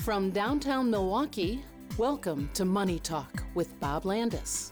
From downtown Milwaukee, welcome to Money Talk with Bob Landis.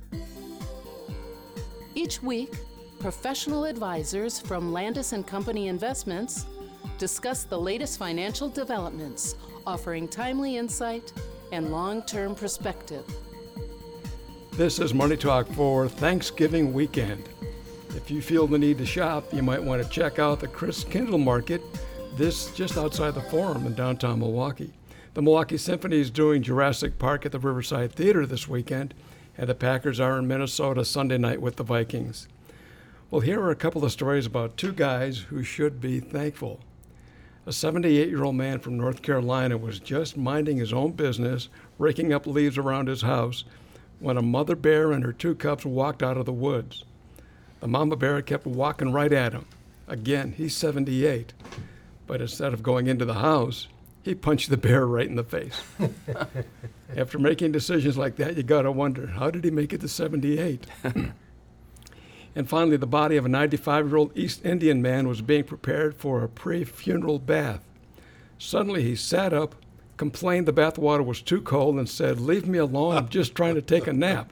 Each week, professional advisors from Landis & Company Investments discuss the latest financial developments, offering timely insight and long-term perspective. This is Money Talk for Thanksgiving weekend. If you feel the need to shop, you might want to check out the Chris Kindle Market. This just outside the Forum in downtown Milwaukee. The Milwaukee Symphony is doing Jurassic Park at the Riverside Theater this weekend, and the Packers are in Minnesota Sunday night with the Vikings. Well, here are a couple of stories about two guys who should be thankful. A 78-year-old man from North Carolina was just minding his own business, raking up leaves around his house, when a mother bear and her two cubs walked out of the woods. The mama bear kept walking right at him. Again, he's 78. But instead of going into the house, he punched the bear right in the face. After making decisions like that, you got to wonder, how did he make it to 78? And finally, the body of a 95-year-old East Indian man was being prepared for a pre-funeral bath. Suddenly, he sat up, complained the bath water was too cold, and said, "Leave me alone, I'm just trying to take a nap."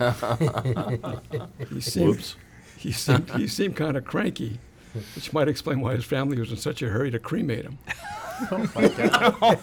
He seemed kind of cranky, which might explain why his family was in such a hurry to cremate him. Oh my God.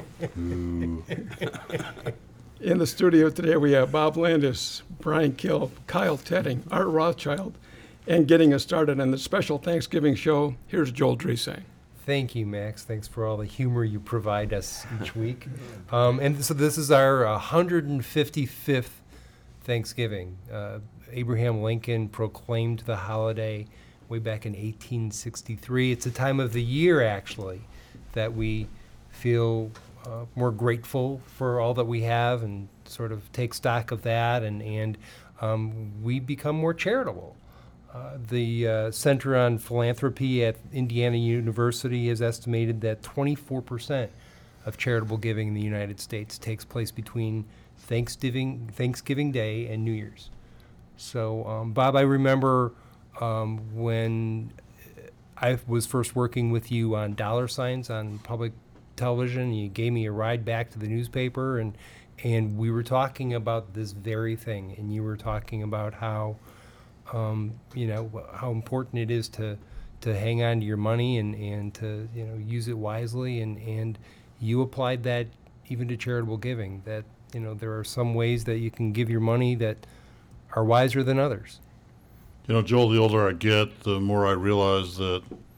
In the studio today, we have Bob Landis, Brian Kill, Kyle Tedding, Art Rothschild, and getting us started on the special Thanksgiving show, here's Joel Dresang. Thank you, Max. Thanks for all the humor you provide us each week. And so this is our 155th Thanksgiving. Abraham Lincoln proclaimed the holiday way back in 1863. It's a time of the year, actually, that we feel more grateful for all that we have and sort of take stock of that, and we become more charitable. The Center on Philanthropy at Indiana University has estimated that 24% of charitable giving in the United States takes place between Thanksgiving Day and New Year's. So, Bob, I remember when I was first working with you on dollar signs on public television. You gave me a ride back to the newspaper, and we were talking about this very thing. And you were talking about how, how important it is to hang on to your money and to use it wisely. And you applied that even to charitable giving. That there are some ways that you can give your money that are wiser than others. Joel, the older I get, the more I realize that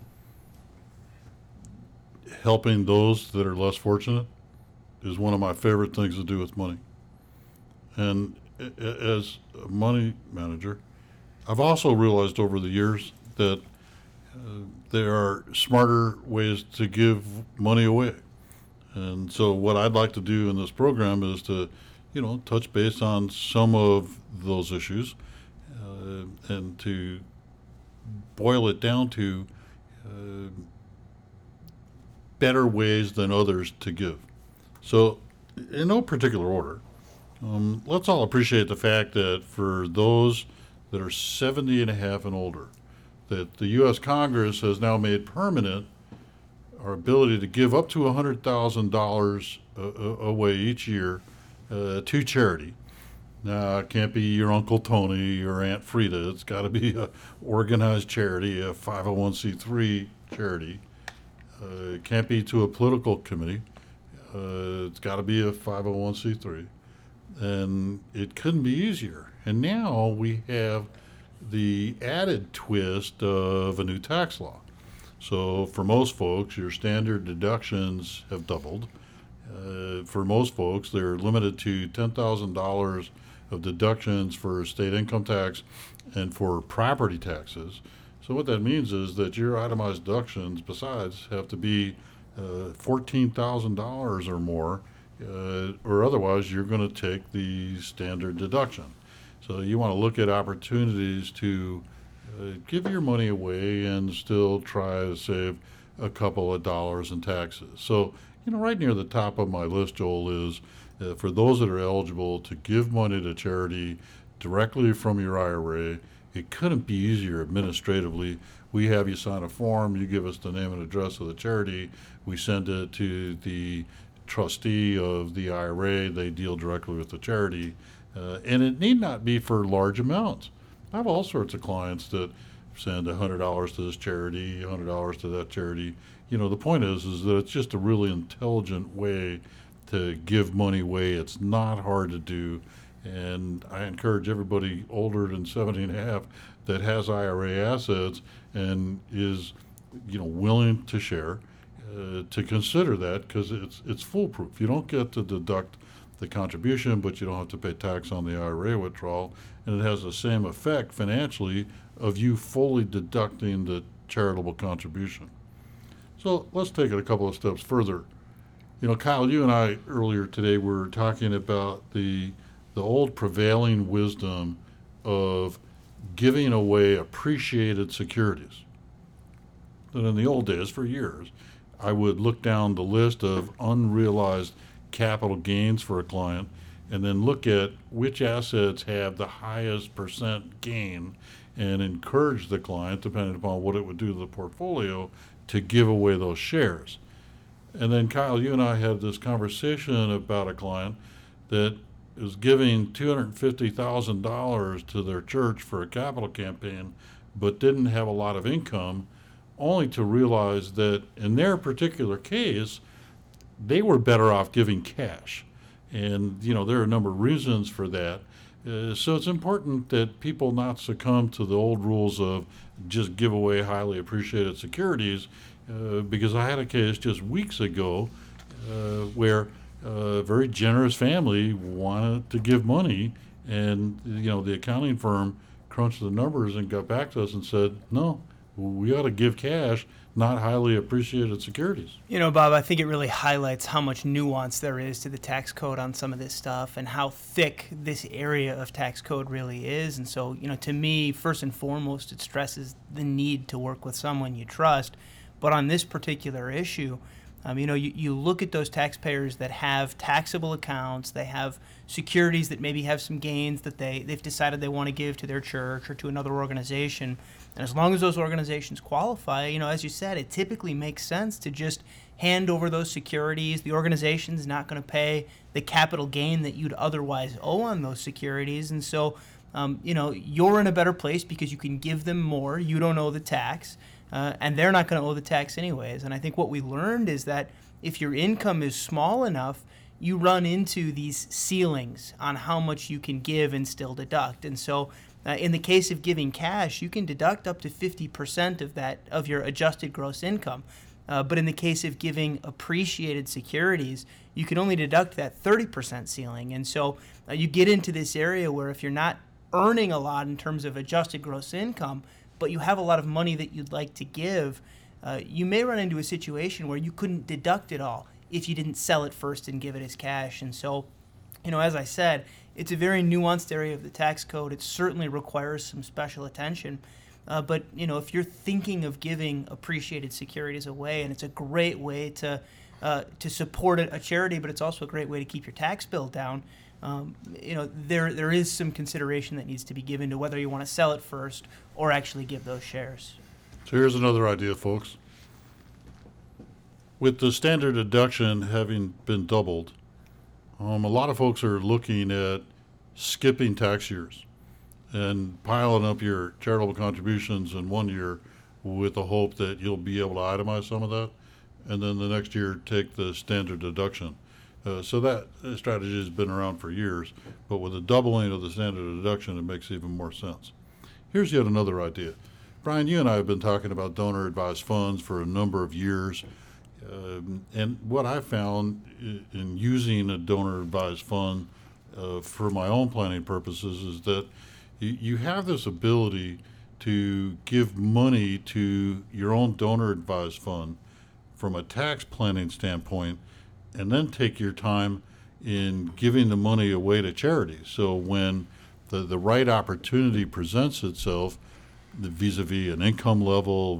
helping those that are less fortunate is one of my favorite things to do with money. And as a money manager, I've also realized over the years that there are smarter ways to give money away. And so what I'd like to do in this program is to, touch base on some of those issues and to boil it down to better ways than others to give. So in no particular order, let's all appreciate the fact that for those that are 70 and a half and older, that the U.S. Congress has now made permanent our ability to give up to $100,000 away each year to charity. Now, it can't be your Uncle Tony or Aunt Frida. It's got to be an organized charity, a 501c3 charity. It can't be to a political committee. It's got to be a 501c3. And it couldn't be easier. And now we have the added twist of a new tax law. So for most folks, your standard deductions have doubled. For most folks, they're limited to $10,000 of deductions for state income tax and for property taxes. So what that means is that your itemized deductions, besides, have to be $14,000 or more, or otherwise you're going to take the standard deduction. So you want to look at opportunities to give your money away and still try to save a couple of dollars in taxes. So, right near the top of my list, Joel, is for those that are eligible to give money to charity directly from your IRA. It couldn't be easier administratively. We have you sign a form, you give us the name and address of the charity, we send it to the trustee of the IRA. They deal directly with the charity. And it need not be for large amounts. I have all sorts of clients that send $100 to this charity, $100 to that charity. The point is that it's just a really intelligent way to give money away. It's not hard to do. And I encourage everybody older than 70 and a half that has IRA assets and is, willing to share, to consider that, because it's foolproof. You don't get to deduct the contribution, but you don't have to pay tax on the IRA withdrawal, and it has the same effect financially of you fully deducting the charitable contribution. So let's take it a couple of steps further. Kyle, you and I earlier today were talking about the old prevailing wisdom of giving away appreciated securities. And in the old days, for years, I would look down the list of unrealized capital gains for a client and then look at which assets have the highest percent gain and encourage the client, depending upon what it would do to the portfolio, to give away those shares. And then, Kyle, you and I had this conversation about a client that is giving $250,000 to their church for a capital campaign, but didn't have a lot of income, only to realize that in their particular case, they were better off giving cash. And, there are a number of reasons for that. So it's important that people not succumb to the old rules of just give away highly appreciated securities, because I had a case just weeks ago where a very generous family wanted to give money, and the accounting firm crunched the numbers and got back to us and said, no, we ought to give cash, not highly appreciated securities. Bob, I think it really highlights how much nuance there is to the tax code on some of this stuff and how thick this area of tax code really is. And so, to me, first and foremost, it stresses the need to work with someone you trust. But on this particular issue, you look at those taxpayers that have taxable accounts, they have securities that maybe have some gains that they've decided they want to give to their church or to another organization. And as long as those organizations qualify, as you said, it typically makes sense to just hand over those securities. The organization's not going to pay the capital gain that you'd otherwise owe on those securities. And so, you're in a better place because you can give them more. You don't owe the tax. And they're not going to owe the tax anyways. And I think what we learned is that if your income is small enough, you run into these ceilings on how much you can give and still deduct. And so in the case of giving cash, you can deduct up to 50% of your adjusted gross income. But in the case of giving appreciated securities, you can only deduct that 30% ceiling. And so you get into this area where if you're not earning a lot in terms of adjusted gross income, but you have a lot of money that you'd like to give, you may run into a situation where you couldn't deduct it all if you didn't sell it first and give it as cash. And so, as I said, it's a very nuanced area of the tax code. It certainly requires some special attention. But, if you're thinking of giving appreciated securities away, and it's a great way to support a charity, but it's also a great way to keep your tax bill down, there is some consideration that needs to be given to whether you want to sell it first or actually give those shares. So here's another idea, folks. With the standard deduction having been doubled, a lot of folks are looking at skipping tax years and piling up your charitable contributions in one year with the hope that you'll be able to itemize some of that, and then the next year take the standard deduction. So that strategy has been around for years, but with the doubling of the standard deduction, it makes even more sense. Here's yet another idea. Brian, you and I have been talking about donor-advised funds for a number of years, and what I found in using a donor-advised fund for my own planning purposes is that you have this ability to give money to your own donor-advised fund from a tax planning standpoint, and then take your time in giving the money away to charities. So when the right opportunity presents itself, vis-a-vis an income level,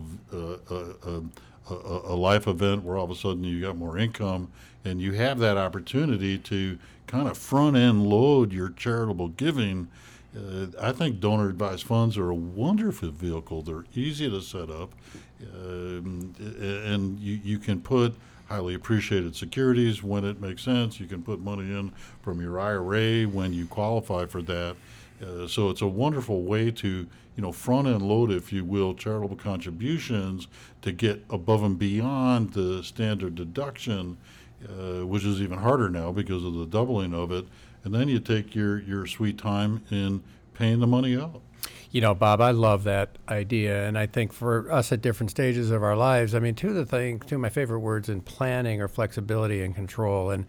a life event where all of a sudden you got more income, and you have that opportunity to kind of front-end load your charitable giving, I think donor-advised funds are a wonderful vehicle. They're easy to set up, and you can put highly appreciated securities when it makes sense. You can put money in from your IRA when you qualify for that. So it's a wonderful way to, front end load, if you will, charitable contributions to get above and beyond the standard deduction, which is even harder now because of the doubling of it. And then you take your sweet time in paying the money out. Bob, I love that idea, and I think for us at different stages of our lives, two of my favorite words in planning are flexibility and control. And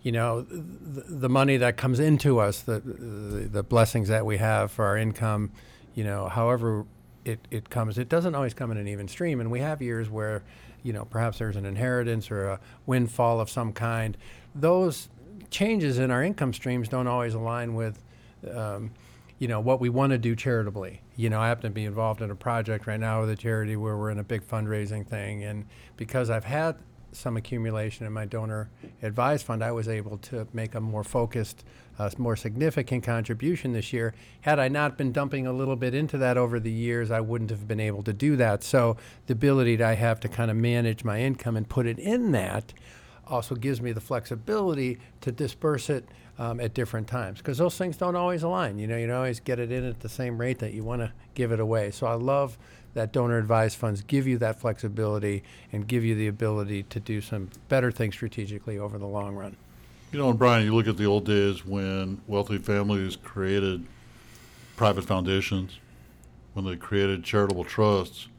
the money that comes into us, the blessings that we have for our income, however it comes, it doesn't always come in an even stream. And we have years where, perhaps there's an inheritance or a windfall of some kind. Those changes in our income streams don't always align with, what we want to do charitably. I happen to be involved in a project right now with a charity where we're in a big fundraising thing. And because I've had some accumulation in my donor advised fund, I was able to make a more focused, more significant contribution this year. Had I not been dumping a little bit into that over the years, I wouldn't have been able to do that. So the ability that I have to kind of manage my income and put it in that also gives me the flexibility to disperse it at different times, because those things don't always align. You don't always get it in at the same rate that you want to give it away. So I love that donor advised funds give you that flexibility and give you the ability to do some better things strategically over the long run. And Brian, you look at the old days when wealthy families created private foundations, when they created charitable trusts.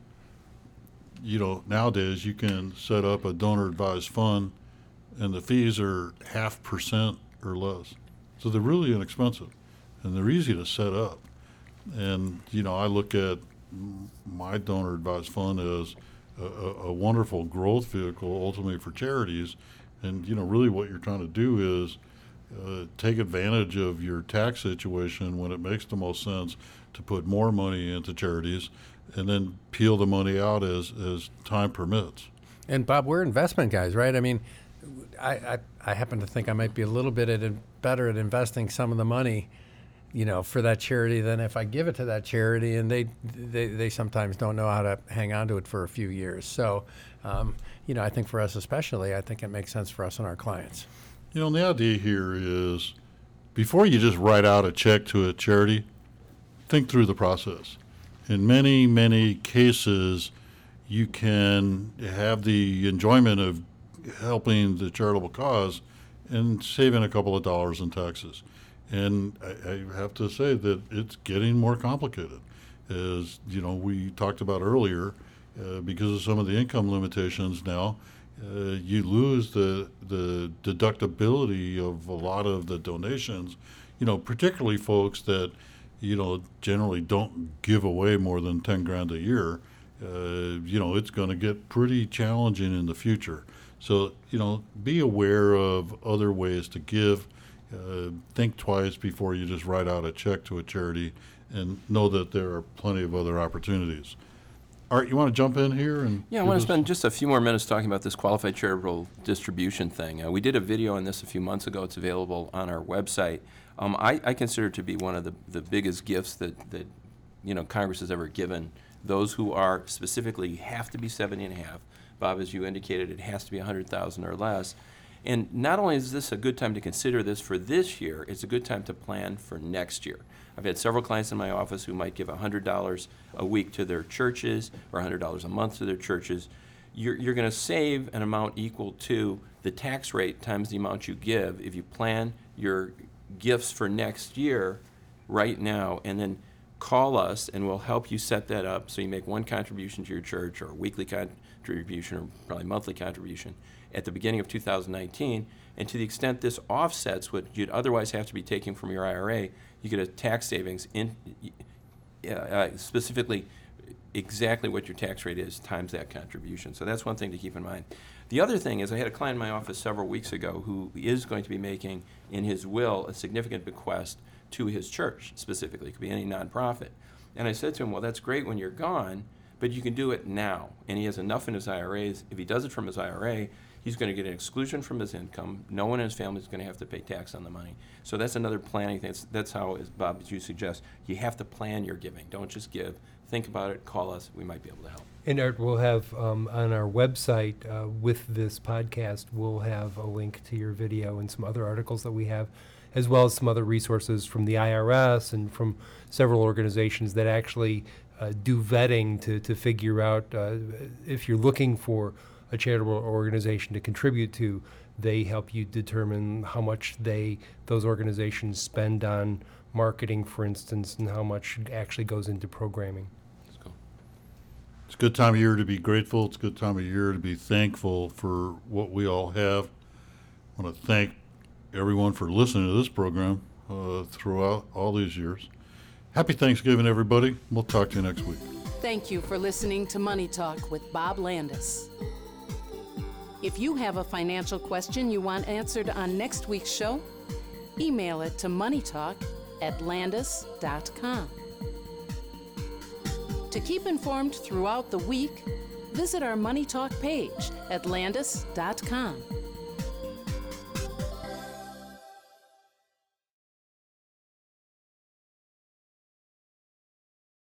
Nowadays you can set up a donor advised fund and the fees are 0.5% or less. So they're really inexpensive and they're easy to set up. And, I look at my donor advised fund as a wonderful growth vehicle ultimately for charities. And, really what you're trying to do is take advantage of your tax situation when it makes the most sense to put more money into charities and then peel the money out as time permits. And Bob, we're investment guys, right? I happen to think I might be a little bit better at investing some of the money, for that charity than if I give it to that charity, and they sometimes don't know how to hang on to it for a few years. So, I think for us especially, I think it makes sense for us and our clients. And the idea here is before you just write out a check to a charity, think through the process. In many, many cases, you can have the enjoyment of helping the charitable cause and saving a couple of dollars in taxes. And I have to say that it's getting more complicated. As we talked about earlier, because of some of the income limitations now, you lose the deductibility of a lot of the donations, particularly folks that, generally don't give away more than 10 grand a year. It's going to get pretty challenging in the future. So, be aware of other ways to give. Think twice before you just write out a check to a charity, and know that there are plenty of other opportunities. Art, you want to jump in here? Yeah, I want to spend just a few more minutes talking about this qualified charitable distribution thing. We did a video on this a few months ago. It's available on our website. I consider it to be one of the biggest gifts that Congress has ever given those who are specifically have to be 70 and a half. Bob, as you indicated, it has to be 100,000 or less. And not only is this a good time to consider this for this year, it's a good time to plan for next year. I've had several clients in my office who might give $100 a week to their churches or $100 a month to their churches. You're going to save an amount equal to the tax rate times the amount you give if you plan your gifts for next year right now, and then call us and we'll help you set that up so you make one contribution to your church, or a weekly contribution, or probably monthly contribution at the beginning of 2019. And to the extent this offsets what you'd otherwise have to be taking from your IRA, you get a tax savings in specifically exactly what your tax rate is times that contribution. So that's one thing to keep in mind. The other thing is, I had a client in my office several weeks ago who is going to be making in his will a significant bequest to his church specifically. It could be any nonprofit. And I said to him, well, that's great when you're gone, but you can do it now. And he has enough in his IRAs. If he does it from his IRA, he's going to get an exclusion from his income. No one in his family is going to have to pay tax on the money. So that's another planning thing. That's how, as Bob, as you suggest, you have to plan your giving. Don't just give. think about it, call us. We might be able to help. And Art, we'll have on our website with this podcast, we'll have a link to your video and some other articles that we have, as well as some other resources from the IRS and from several organizations that actually do vetting to figure out if you're looking for a charitable organization to contribute to. They help you determine how much those organizations spend on marketing, for instance, and how much actually goes into programming. It's a good time of year to be grateful. It's a good time of year to be thankful for what we all have. I want to thank everyone for listening to this program throughout all these years. Happy Thanksgiving, everybody. We'll talk to you next week. Thank you for listening to Money Talk with Bob Landis. If you have a financial question you want answered on next week's show, email it to moneytalk@landis.com. To keep informed throughout the week, visit our Money Talk page at landis.com.